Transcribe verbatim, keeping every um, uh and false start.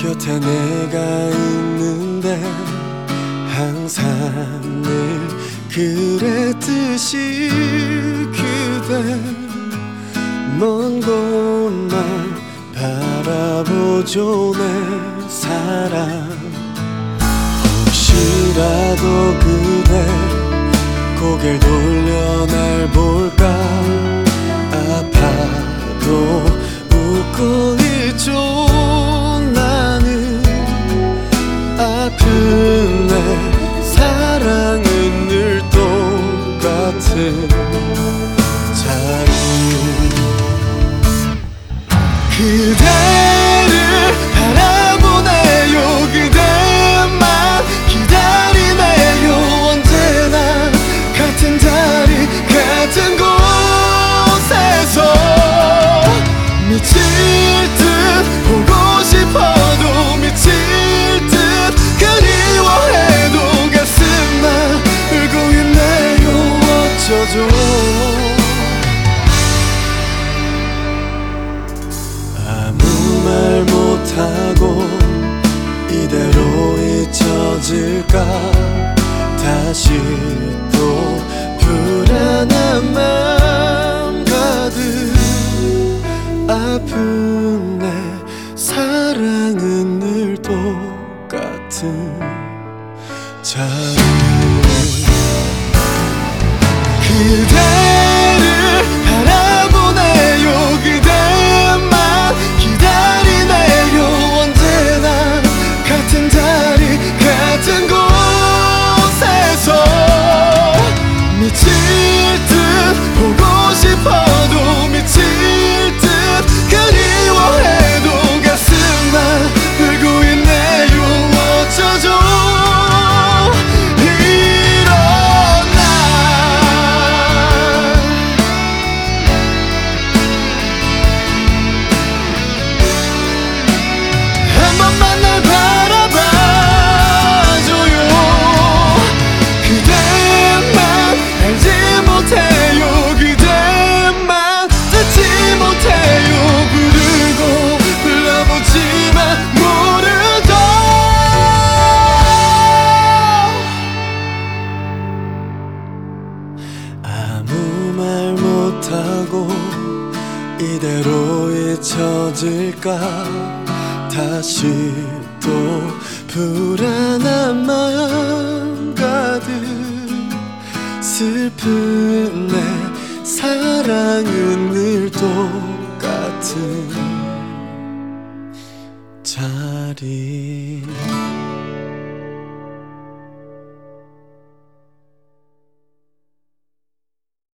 곁에 내가 있는데 항상 늘 그랬듯이 그대 먼 곳만 바라보죠 내 사랑. 혹시라도 그대 고개를 돌려 날 볼까. 아파도 웃고 있죠. 나는 아픈 내 사랑은 늘 똑같은 자리. 그대를 바라보네요. 그대만 기다리네요. 언제나 같은 자리 같은 곳에서 미칠 듯 보고 싶어도 미칠 듯 그리워해도 가슴만 울고 있네요. 어쩌죠. 아무 말 못하고 이대로 잊혀질까. 다시 또 불안한 마음 가득. 아픈 내 사랑은 늘 똑같은 자리. 그대를 바라보네요. 그대만 기다리네요. 언제나 같은 자리 같은 곳에서 미칠 듯 보고 싶어도 미칠 듯 그리워해도 가슴만 울고 있네요. 어쩌죠. 아무 말 못하고 이대로 잊혀질까. 다시 또 불안한 마음 가득. 슬픈 내 사랑은 늘 똑같은 자리.